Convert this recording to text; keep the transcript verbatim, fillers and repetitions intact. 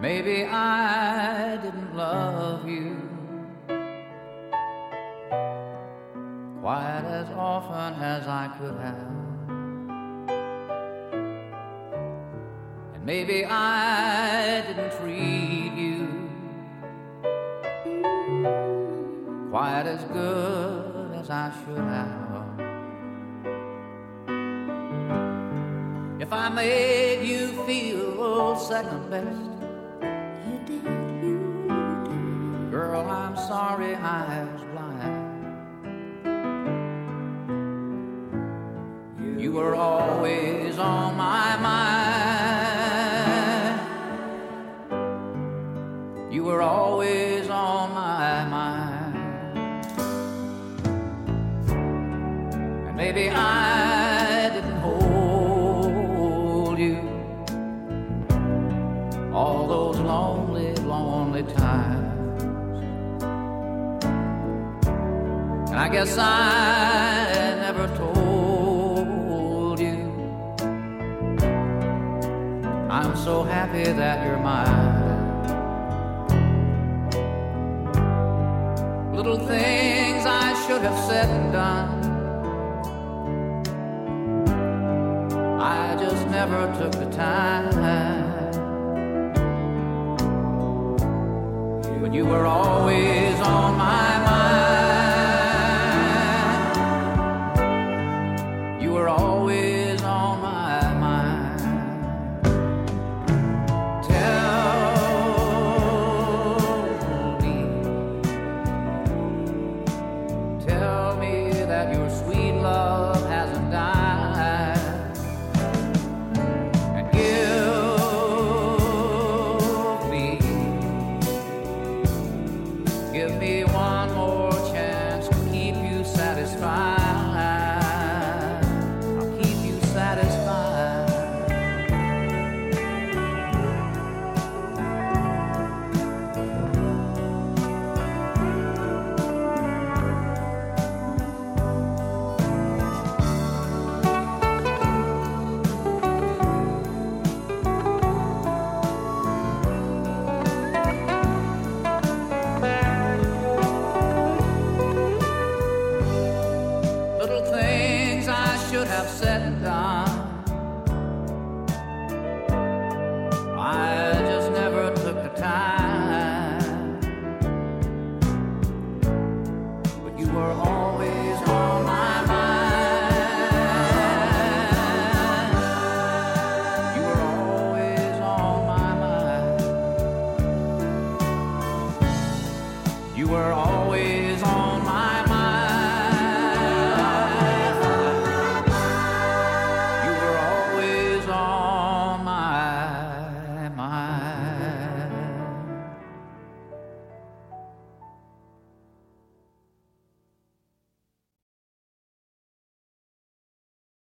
Maybe I didn't love you quite as often as I could have. And maybe I didn't treat you quite as good as I should have. If I made you feel second best, you did, you did. Girl, I'm sorry I was blind. You, you were always on my mind. You were always on my mind. And maybe I didn't hold you all those lonely, lonely times. And I guess I never told you I'm so happy that you're mine. Little things I should have said and done, I just never took the time. But you were always on my mind. You were always on my mind. Tell me, tell me that your sweet love hasn't died. And give me Give me one more chance to keep you satisfied. I'll keep you satisfied. Little things I should have said and done,